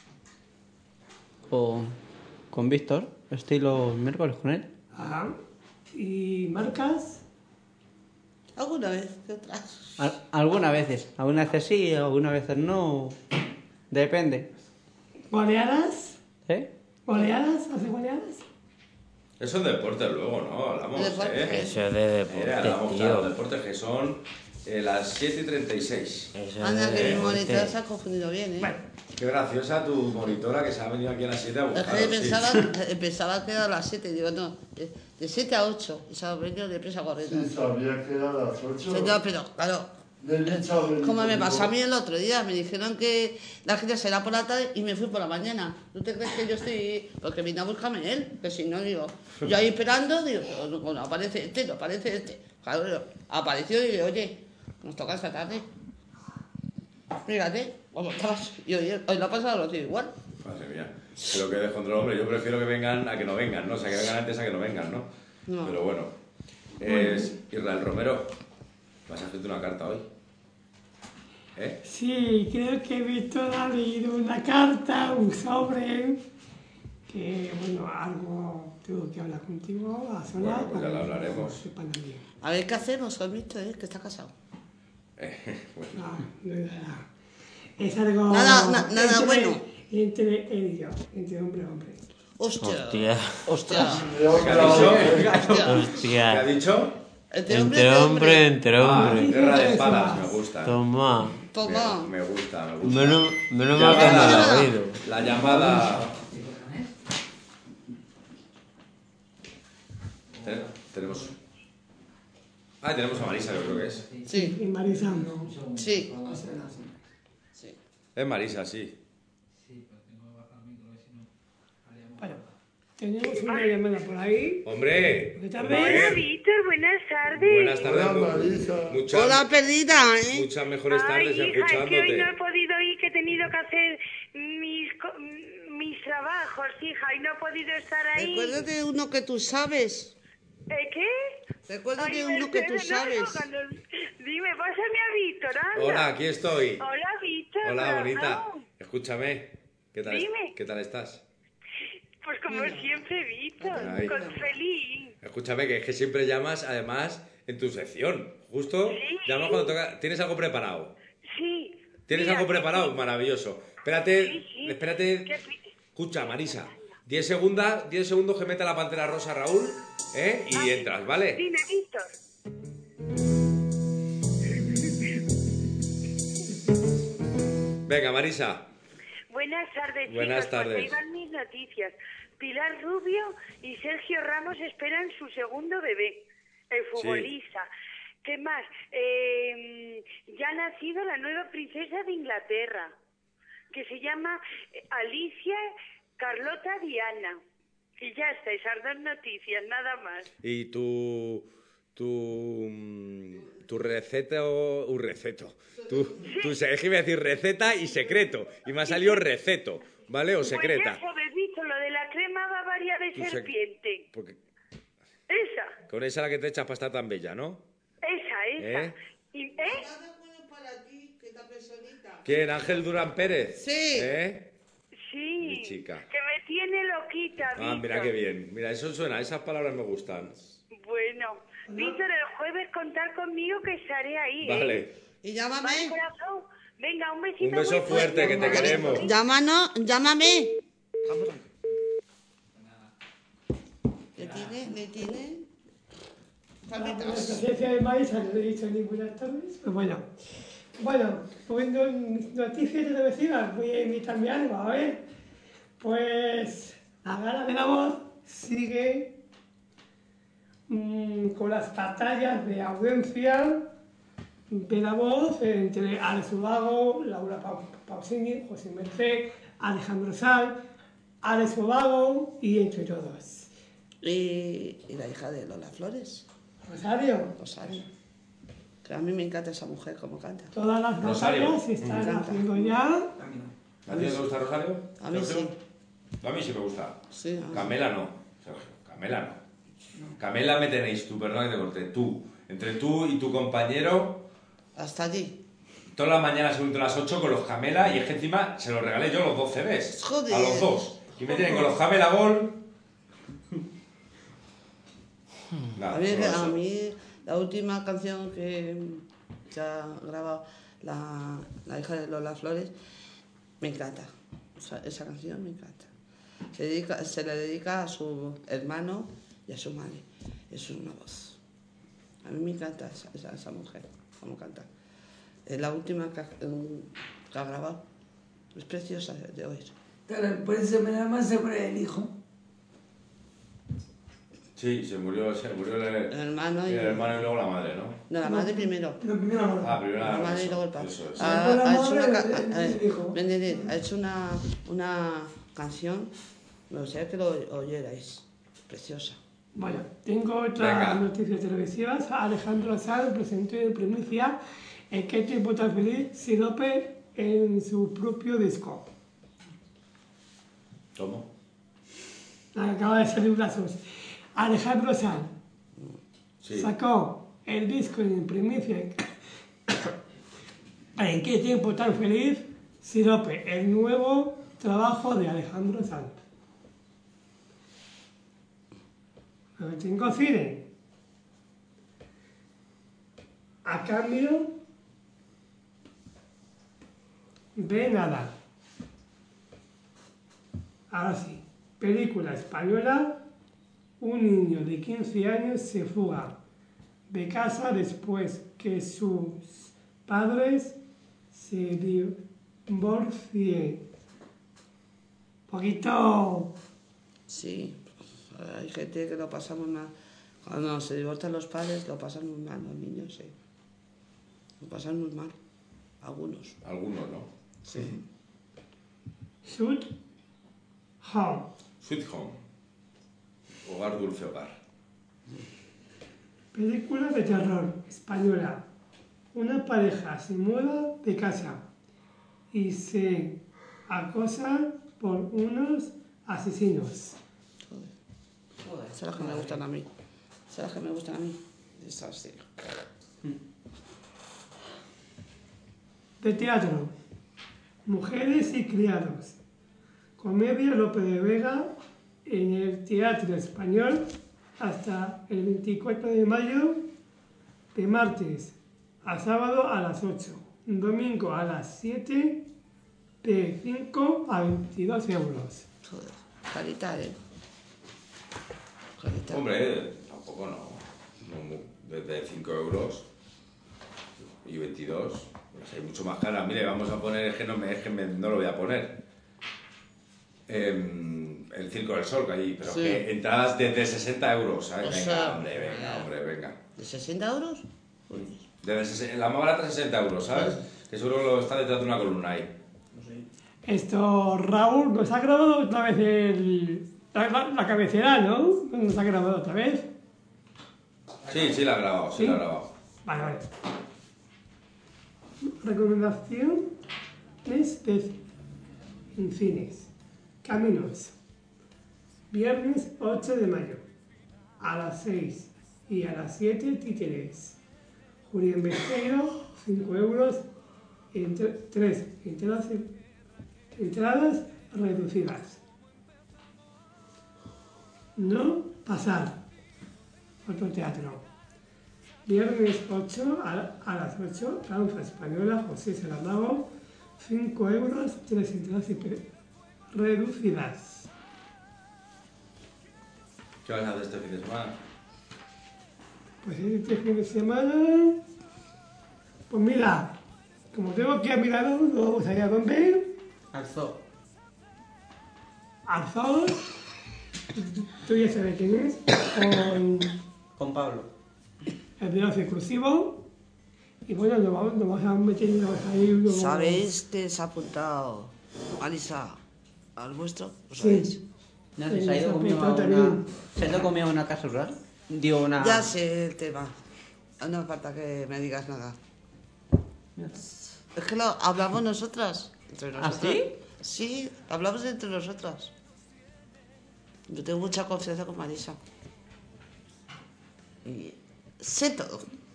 Con Víctor. Estoy los miércoles con él. Ajá. ¿Y marcas? Alguna vez que otras. Algunas veces. Algunas veces sí, algunas veces no. Depende. ¿Goleadas? ¿Eh? ¿Goleadas? ¿Hace goleadas? Eso es deporte luego, ¿no? Hablamos, Deporte. Eso es de deporte, hablamos, tío. claro, deportes que son las 7:36. Eso es Anda, de que mi deporte. monitor se ha confundido bien, ¿eh? Bueno, Qué graciosa tu monitora que se ha venido aquí a las 7 a Es buscar. que pensaba que era a las 7, digo, no, de 7 a 8, y se ha venido deprisa corriendo. Sí, sabía que era a las 8. No, pero claro, como me pasó a mí el otro día, me dijeron que la gente será por la tarde y me fui por la mañana. ¿Tú te crees que yo estoy...? Porque vine a buscarme él, que si no, digo, yo ahí esperando, digo, no aparece este, no aparece este. Claro, apareció y digo, oye, nos toca esta tarde. Fíjate, ¿cómo estás? Y hoy lo ha pasado lo tío igual. Madre mía, pero que descontrol, hombre. Yo prefiero que vengan a que no vengan, ¿no? O sea, que vengan antes a que no vengan, ¿no? No. Pero bueno. Israel Romero, vas a hacerte una carta hoy. ¿Eh? sí, creo que Víctor ha leído una carta, un sobre, que, bueno, algo tengo que hablar contigo a solas. Bueno, pues ya lo hablaremos. Sepan bien. A ver qué hacemos con Víctor, que está casado. Bueno. No es nada. Es algo... Nada entre- bueno. Entre él y yo, entre hombre y hombre. Hostia. Hostia. Hostia. ¿Qué ha dicho? ¿Qué ha Hostia. dicho? Entre hombre, entre hombre. Guerra de espadas, me gusta. Toma. Toma. Me gusta. Menos mal que no lo he oído. La llamada... Tenemos... Ah, tenemos a Marisa, yo creo que es. Sí, Y Marisa. sí. Sí. Es Marisa, sí. Bueno, tenemos una llamada por ahí. ¡Hombre! ¿Qué tal, Hola, ves? Víctor, buenas tardes. Buenas tardes. Hola, Marisa. Hola, perdida, ¿eh? Muchas mejores Ay, tardes hija, es que hoy escuchándote. no he podido ir, que he tenido que hacer mis trabajos, hija, y no he podido estar ahí. Recuérdate de uno que tú sabes. ¿Qué? Recuérdate de Ay, uno que tú Mercedes, no, sabes. Dime, pásame a Víctor, anda. Hola, aquí estoy. Hola, Víctor. Hola, bonita. corazón. Escúchame. ¿Qué tal, Dime. ¿Qué tal estás? Pues como siempre, Víctor, Ay. con feliz. Escúchame, que es que siempre llamas, además, en tu sección. Justo Sí. llamas cuando toca... ¿Tienes algo preparado? Sí. ¿Tienes Mira, algo preparado? sí. Maravilloso. Espérate, Sí, sí. espérate. ¿Qué? Escucha, Marisa. 10 segundos que meta la pantera rosa Raúl, ¿eh? Y entras, ¿vale? Dime, Víctor. Venga, Marisa. Buenas tardes, Buenas chicos. tardes. Pues ahí van mis noticias. Pilar Rubio y Sergio Ramos esperan su segundo bebé, el futbolista. ¿Qué más? Ya ha nacido la nueva princesa de Inglaterra, que se llama Alicia Carlota Diana. Y ya está, esas dos noticias, nada más. Y tu receta o receto. Es que iba a decir receta y secreto. Y me ha salido receto, ¿vale? O secreta. Pues eso, bebito, lo de la crema bavaria de Tu sec- serpiente. Porque... Esa. Con esa la que te echas para estar tan bella, ¿no? Esa. ¿Eh? ¿Y, ¿Quién? ¿Ángel Durán Pérez? Sí. Sí. Mi chica. Que me tiene loquita, Víctor. Mira qué bien. Mira, eso suena, esas palabras me gustan. Bueno, Víctor, el jueves contar conmigo que estaré ahí. Vale. Y llámame. Vale, corazón. Venga, un besito. Un beso muy fuerte, que te queremos. Llámame. ¿Le tiene? La presencia de Maíz, no le he dicho ni buenas tardes, pero bueno. Bueno, pues noticias televisivas, voy a invitarme a algo, a ver. Pues la Gala de la Voz sigue con las batallas de audiencia de La Voz entre Alex Ubago, Laura Pausini, José Merced, Alejandro Sanz, Alex Ubago y entre todos. Y la hija de Lola Flores. Rosario. Que a mí me encanta esa mujer como canta. Todas las batallas se están haciendo ya. ¿A ti no te gusta Rosario? A mí sí. A mí sí me gusta. Sí, Camela no, Sergio. Camela no. Camela me tenéis tú, perdón que te corté. Tú. Entre tú y tu compañero. Hasta allí. Todas las mañanas se a las 8 con los Camela y es que encima se los regalé yo los 2 CDs. Joder. A los dos. Y me tienen con los Camela Gol. A mí la última canción que ha grabado la hija de Lola Flores me encanta. Esa canción me encanta. Se le dedica a su hermano y a su madre. Es una voz. A mí me encanta esa mujer, cómo canta. Es la última que ha grabado. Es preciosa de oír. Después se me llama sobre el hijo. Sí, se murió el hermano y luego la madre, ¿no? No, la madre primero. Primero primero la madre y luego el padre. Eso es. Ha hecho una canción, me gustaría que lo oyerais. Preciosa. Bueno, tengo otra noticia televisiva. Alejandro Sanz presentó en primicia el Que tiempo tan feliz Sirope en su propio disco. ¿Cómo? Acaba de salir brazos. Alejandro Sanz sacó el disco en primicia en Qué tiempo tan feliz Sirope, el nuevo trabajo de Alejandro Sanz. Tengo cine. A cambio de nada. Ahora sí, película española. Un niño de 15 años se fuga de casa después que sus padres se divorcien. Poquito. Sí, hay gente que lo pasa muy mal. Cuando se divorcian los padres lo pasan muy mal, los niños, sí. Lo pasan muy mal. Algunos. Algunos, ¿no? Sí. Sweet Home. Sweet Home. Hogar, dulce hogar. Película de terror española. Una pareja se muda de casa y se acosa por unos asesinos. Joder. Esas son las que me gustan a mí. Esas son las que me gustan a mí. Esas sí. De teatro. Mujeres y criados. Comedia Lope de Vega en el Teatro Español hasta el 24 de mayo, de martes a sábado a las 8, domingo a las 7, de 5 a 22 euros. Joder, carita, Carita. Hombre, tampoco no. Desde 5 euros y 22, pues hay mucho más cara. Mire, vamos a poner, es que no lo voy a poner. El Circo del Sol, que hay, pero sí. Que entradas desde 60 euros, ¿sabes? Venga. ¿De 60 euros? Desde la más barata 60 euros, ¿sabes? Que seguro que lo está detrás de una columna ahí. Esto, Raúl, nos ha grabado otra vez la cabecera, ¿no? ¿Nos ha grabado otra vez? Sí, la ha grabado, ¿Sí? La ha grabado. Vale. Recomendación en cines. Caminos. Viernes 8 de mayo. A las 6 y a las 7 títeres. Julián Besteiro, 5 euros. 3 entradas reducidas. No pasar. Otro teatro. Viernes 8 a las 8, Danza Española, José Saramago, 5 euros, 3 entradas reducidas. ¿Qué vas a hacer este fin de semana? Pues este fin de semana, pues mira, como tengo aquí a mi lado, nos vamos a ir a dónde? Al zoo. Al zoo. Tú ya sabes quién es. Con Pablo. El veloz exclusivo. Y bueno, nos vamos a meter ahí. ¿Sabéis que se ha apuntado Marisa al vuestro? ¿Lo Sí. sabéis? No, se ha ido conmigo a una... ¿Se ha ido conmigo a una casa rural? Digo, una... Ya sé el tema. No hace falta que me digas nada. Es que lo hablamos nosotras. Entre nosotras. ¿Ah, sí? Sí, hablamos entre nosotras. Yo tengo mucha confianza con Marisa. Y sé todo.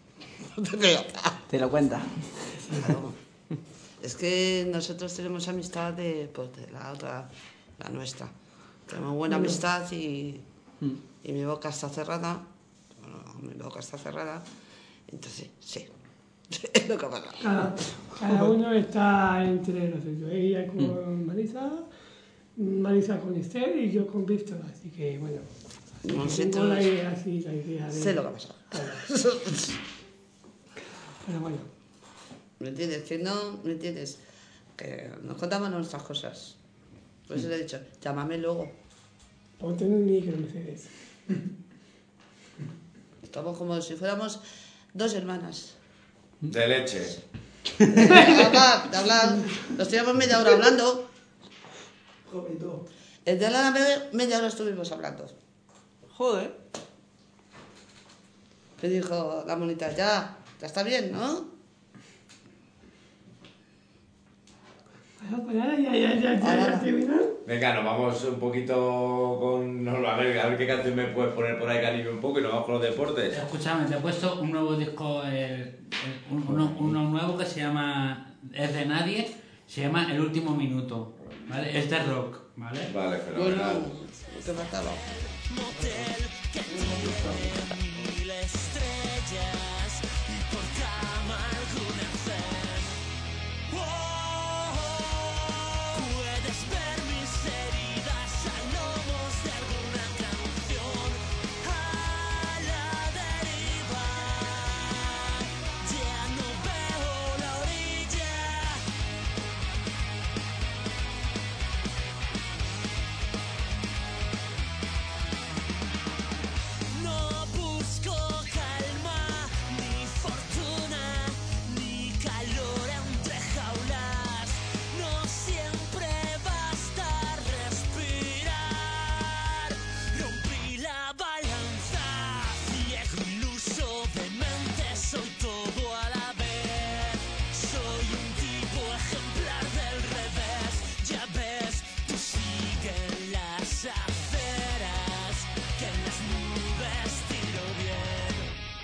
Te lo cuenta. Claro. Es que nosotros tenemos amistad de la otra, la nuestra. Tenemos buena amistad y mi boca está cerrada. Bueno, mi boca está cerrada. Entonces, sí. Es lo que pasa. Cada uno está entre nosotros. Ella con Marisa, Marisa con Esther y yo con Víctor. Así que, bueno. Tengo la idea de... Sé lo que ha pasado. Pero bueno. ¿Me entiendes? Que no, ¿me entiendes? Que nos contamos nuestras cosas. Por eso le he dicho, llámame luego. Ponte en el micro, Mercedes. Estamos como si fuéramos dos hermanas. De leche. De hablar. Nos tiramos media hora hablando. El de la media hora estuvimos hablando. Joder. Me dijo la monita, ya está bien, ¿no? Ya, Venga, nos vamos un poquito con... a ver qué canción me puedes poner por ahí, cariño, un poco, y nos vamos con los deportes. Escúchame, te he puesto un nuevo disco, uno nuevo que se llama... Es de nadie, se llama El Último Minuto, ¿vale? Es de rock, ¿vale? Vale, fenomenal. Bueno, te faltaba. Motel que tiene 1000 estrellas y por cama alguna zen. Puedes ver mis heridas a lomos de alguna canción a la deriva. Ya no veo la orilla. No busco calma, ni fortuna, ni calor entre jaulas. No siempre basta respirar. Rompí la balanza, ciego, iluso, demente, soy todo a la vez. Soy un tipo ejemplar del revés. Ya ves, tú sigue en las aceras, que en las nubes tiro bien.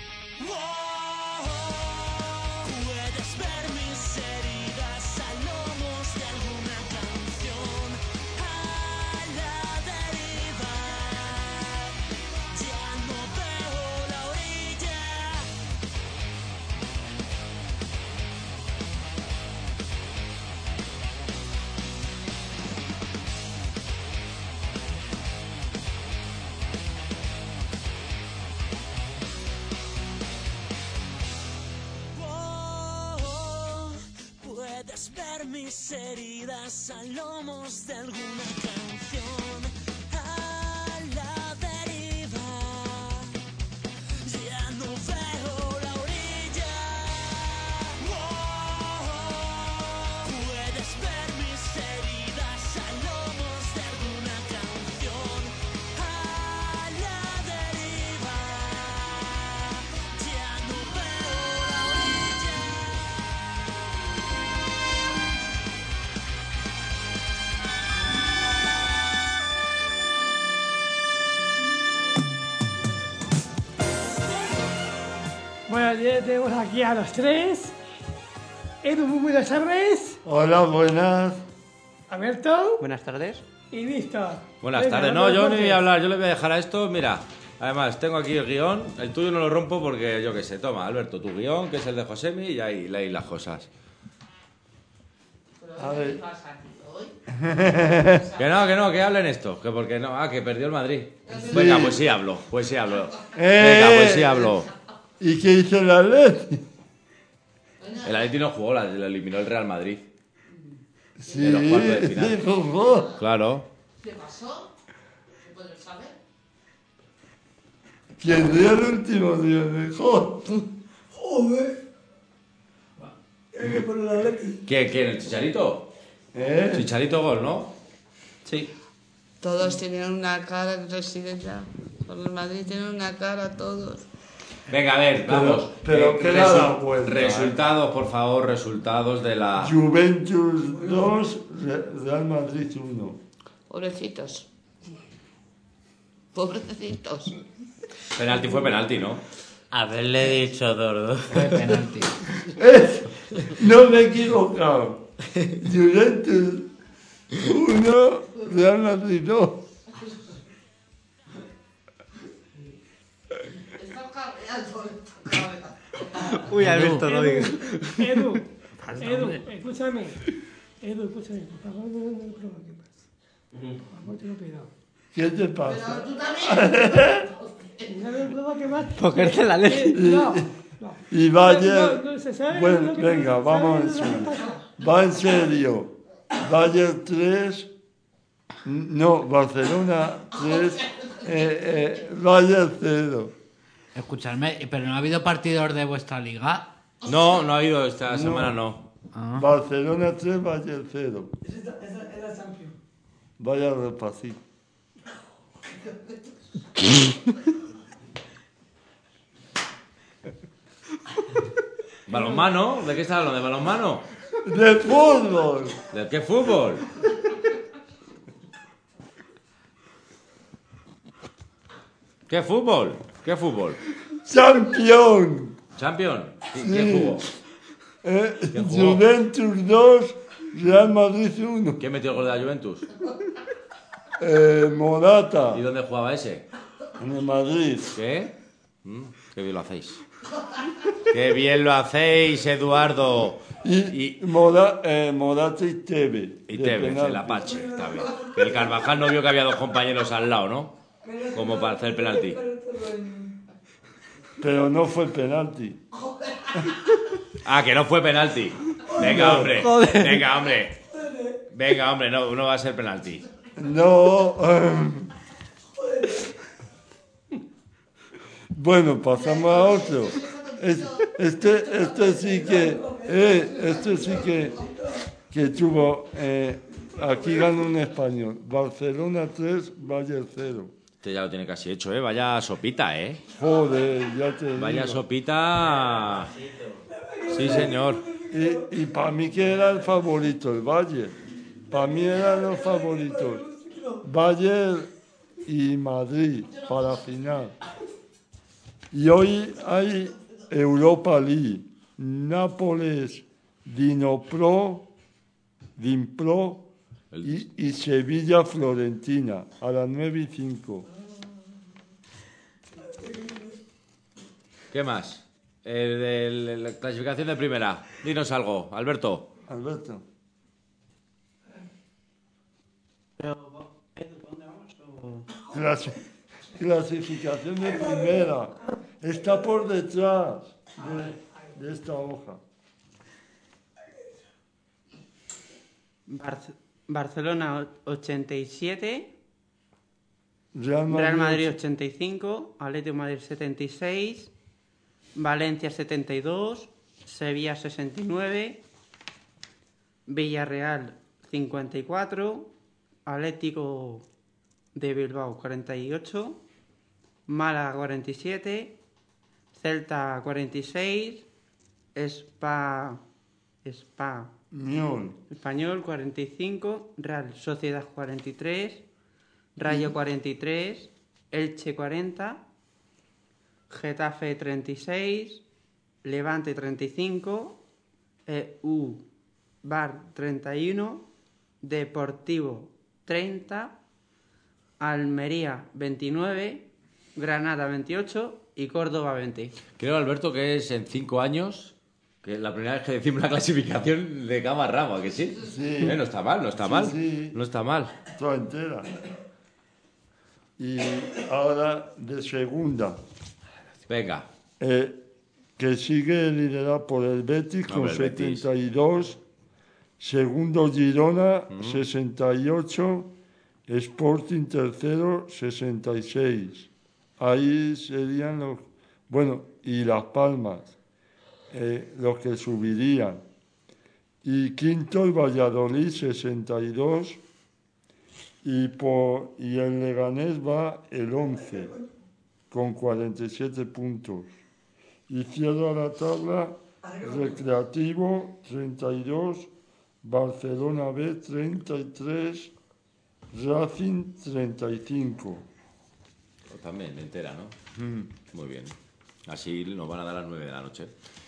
Puedes ver mis heridas a lomos de alguna canción a la deriva. Ya no veo la orilla. Puedes ver mis heridas a lomos de alguna canción a la deriva. Ya no veo la orilla. Puedes ver mis heridas a lomos de alguna canción a la deriva. Ya no veo la orilla. Bueno, ya tenemos aquí a los tres. Edu, muy buenas tardes. Hola, buenas. Alberto. Buenas tardes. Y Víctor. Buenas Venga, tardes. vamos No, yo a ni los voy a deportes. hablar, yo le voy a dejar a esto, mira. Además, tengo aquí el guión, el tuyo no lo rompo porque yo qué sé. Toma, Alberto, tu guión, que es el de Josemi, y ahí leí las cosas. A ver. Que no, que hablen esto. Que porque no, que perdió el Madrid. Venga, pues sí hablo, Venga, pues sí hablo. ¿Y qué hizo el Atleti? El Atleti no jugó, la eliminó el Real Madrid. Sí, En los cuartos de final. sí jugó. Claro. ¿Qué pasó? ¿Se puede saber? ¿Quién dio el último día mejor? Joder. Hay que poner la Atleti. ¿Quién? ¿El Chicharito? Chicharito gol, ¿no? Sí. Todos tienen una cara en residencia. Por el Madrid tienen una cara todos. Venga, a ver, vamos. Pero ¿qué le ha dado vuelta? Resultados, por favor, resultados de la... Juventus 2, Real Madrid 1. Pobrecitos. Pobrecitos. Penalti fue penalti, ¿no? Haberle dicho 2-2. Fue penalti. No me he equivocado. Juventus 1, Real Madrid 2. Uy, Alberto, no digas. Edu, escúchame. Edu, escúchame. Por favor, no me provoques más. Por favor, te lo pido. ¿Qué te pasa? No me provoques más. Porque es de la Atleti. No. Y Bayern... No, se sabe Bueno, lo que- venga, vamos en ¿sabes lo que serio. pasa? Va en serio. Bayern 3... No, Barcelona 3... Bayern 0. Escuchadme, pero no ha habido partidos de vuestra liga. No ha habido esta semana, no. Barcelona 3, Bayern 0. Es la Champions. Vaya repasito. ¿Balonmano? ¿De qué estás hablando? ¿De balonmano? ¡De fútbol! ¿De qué fútbol? ¿Qué fútbol? ¿Qué fútbol? ¡Campeón! ¿Champion? Sí. ¿Quién jugó? ¿Quién jugó? Juventus 2, Real Madrid 1. ¿Quién metió el gol de la Juventus? Morata, ¿Y dónde jugaba ese? en el Madrid. ¿Qué? Qué bien lo hacéis. ¡Qué bien lo hacéis, Eduardo! Y Morata y Tevez. Y de Tevez, penalti. el Apache, está bien. El Carvajal no vio que había dos compañeros al lado, ¿no? Como para hacer penalti. Pero no fue penalti. Ah, que no fue penalti. Venga, hombre. Joder. Venga, hombre. Venga, hombre, no va a ser penalti. No. Bueno, pasamos a otro. Este sí que tuvo. Aquí ganó un español. Barcelona 3, Bayern 0. Este ya lo tiene casi hecho, ¿eh? Vaya sopita, ¿eh? Joder, ya te Vaya digo. sopita. Sí, señor. Y para mí que era el favorito, el Bayern. Para mí eran los favoritos. Bayern y Madrid para la final. Y hoy hay Europa League, Nápoles, Dinpro y Sevilla Florentina a las 9:05. ¿Qué más? La clasificación de primera. Dinos algo, Alberto. Alberto. Clasificación de primera. Está por detrás de esta hoja. Barcelona 87, Real Real Madrid 85, Atlético de Madrid 76, Valencia 72, Sevilla 69, Villarreal 54, Atlético de Bilbao 48, Málaga 47, Celta 46, Español 45, Real Sociedad 43, Rayo 43, Elche 40, Getafe 36, Levante 35, EU Bar 31, Deportivo 30, Almería 29, Granada 28 y Córdoba 20. Creo, Alberto, que es en 5 años que es la primera vez que decimos una clasificación de cabo a rabo, ¿a que sí? Sí. No está mal, no está mal. Sí. No está mal. Toda entera. Y ahora de segunda. Venga. Que sigue liderado por el Betis con Hombre, el Betis. 72. Segundo Girona, 68. Sporting tercero, 66. Ahí serían los... Bueno, y Las Palmas, los que subirían. Y quinto el Valladolid, 62. Y el Leganés va el 11, con 47 puntos. Y cierra la tabla Recreativo, 32. Barcelona B, 33. Racing 35. También entera, ¿no? Muy bien. Así nos van a dar las 9 de la noche.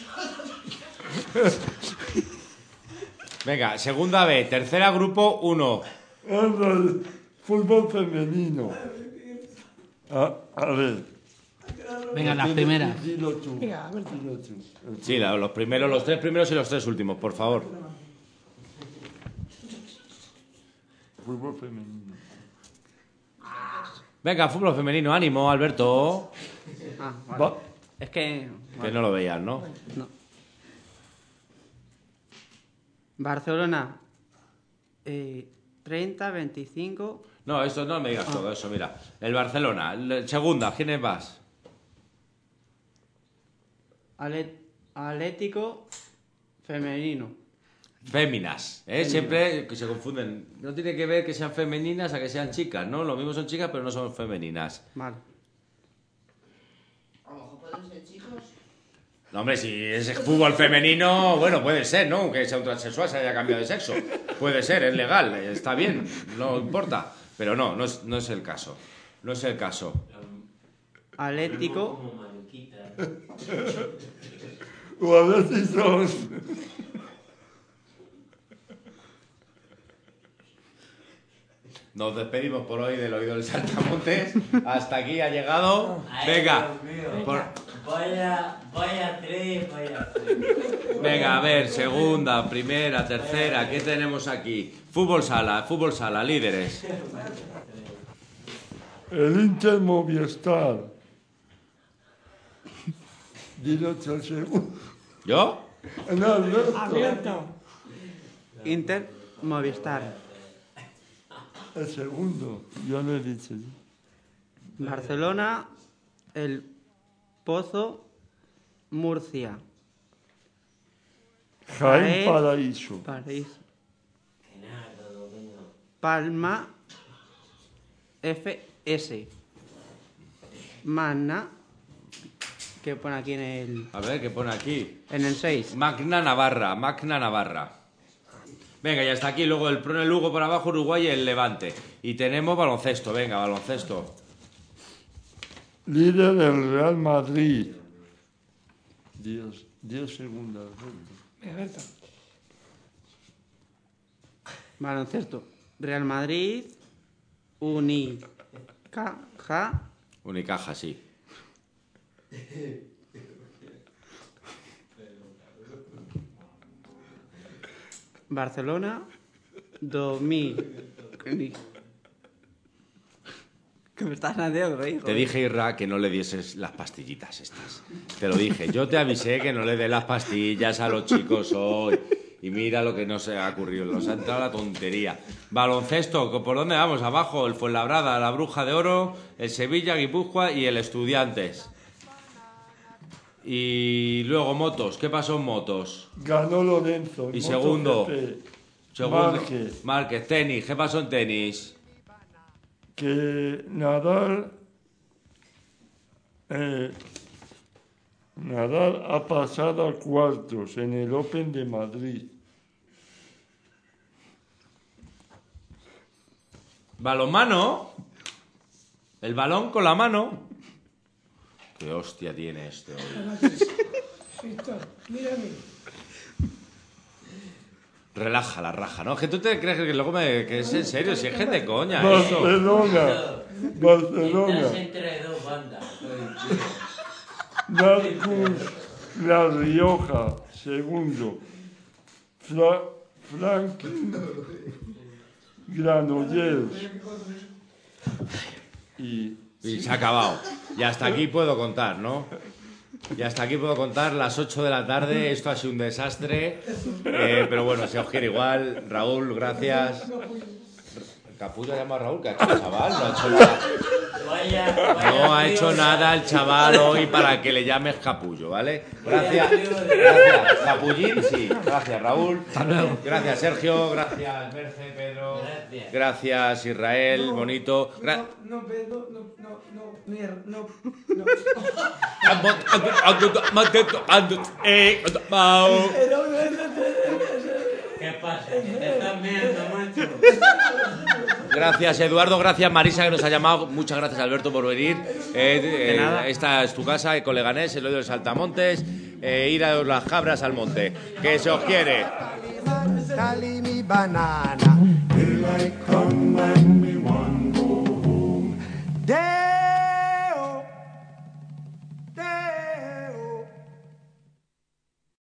Venga, segunda B, tercera grupo 1. El fútbol femenino. A ver. Venga, las primeras. Dilo tú. Venga, a ver. Dilo tú. Sí, los primeros, los 3 primeros y los 3 últimos, por favor. Fútbol femenino. Venga, fútbol femenino, ánimo, Alberto. Vale. Es que... Que no lo veías, ¿no? No. Barcelona 30, 25... No, esto no me digas todo eso, mira. El Barcelona, segunda, ¿quiénes vas? Atlético femenino. Féminas, siempre que se confunden. No tiene que ver que sean femeninas a que sean chicas, ¿no? Lo mismo son chicas, pero no son femeninas. Vale. A lo mejor pueden ser chicos. No, hombre, si es fútbol femenino, bueno, puede ser, ¿no? Que sea un transexual se haya cambiado de sexo. Puede ser, es legal, está bien, no importa. Pero no es el caso. No es el caso. Atlético... O a ver si son... Nos despedimos por hoy del Oído del Saltamontes. Hasta aquí ha llegado. Venga. Vaya tres. Venga, a ver, segunda, primera, tercera. ¿Qué tenemos aquí? Fútbol sala, líderes. El Inter Movistar. Dilo tú el segundo. ¿Yo? No, Abierto. Inter Movistar. El segundo. Yo lo he dicho. Barcelona, El Pozo, Murcia. Jaén Paraíso. Palma, FS. Magna, que pone aquí en el... A ver, ¿qué pone aquí? En el 6. Magna Navarra. Venga, y hasta aquí. Luego el Lugo por abajo, Uruguay y el Levante. Y tenemos baloncesto. Venga, baloncesto. Líder del Real Madrid. 10 segundos. Abierto. Baloncesto. Real Madrid, Unicaja. Unicaja, sí. Barcelona, 2000. Que me estás haciendo, hijo. Te dije, Irra, que no le dieses las pastillitas estas. Te lo dije. Yo te avisé que no le dé las pastillas a los chicos hoy. Y mira lo que nos ha ocurrido. Nos ha entrado la tontería. Baloncesto, ¿por dónde vamos? Abajo, el Fuenlabrada, la Bruja de Oro, el Sevilla, Guipúzcoa y el Estudiantes. Y luego motos. ¿Qué pasó en motos? Ganó Lorenzo. Y segundo. Márquez. Tenis. ¿Qué pasó en tenis? Que Nadal ha pasado a cuartos en el Open de Madrid. ¿Balonmano? ¿El balón con la mano? ¿Qué hostia tiene este hoy? Víctor, mírame. Relaja la raja, ¿no? Que tú te crees que luego que es en serio, si es que de coña esto. Barcelona. Estás entre dos bandas. Marcus La Rioja, segundo. Franklin Granollers. Y se ha acabado. Y hasta aquí puedo contar, ¿no? Y hasta aquí puedo contar, las 8 de la tarde, esto ha sido un desastre, pero bueno, se os quiere igual. Raúl, gracias. El capullo llama a Raúl, que ha hecho el chaval, no ha hecho nada. No ha hecho nada el chaval hoy para que le llames capullo, ¿vale? Gracias, Capullín, sí. Gracias, Raúl. Gracias, Sergio. Gracias, Merce, Pedro. Gracias, Israel, bonito. No, Pedro, no. ¿Qué pasa? ¿Que te estás viendo, macho? Gracias, Eduardo. Gracias, Marisa, que nos ha llamado. Muchas gracias, Alberto, por venir. Esta es tu casa, con Leganés, el oído de Saltamontes. Ir a las cabras al monte. Que se os quiere. Cali mi banana. Here I come and me one go home.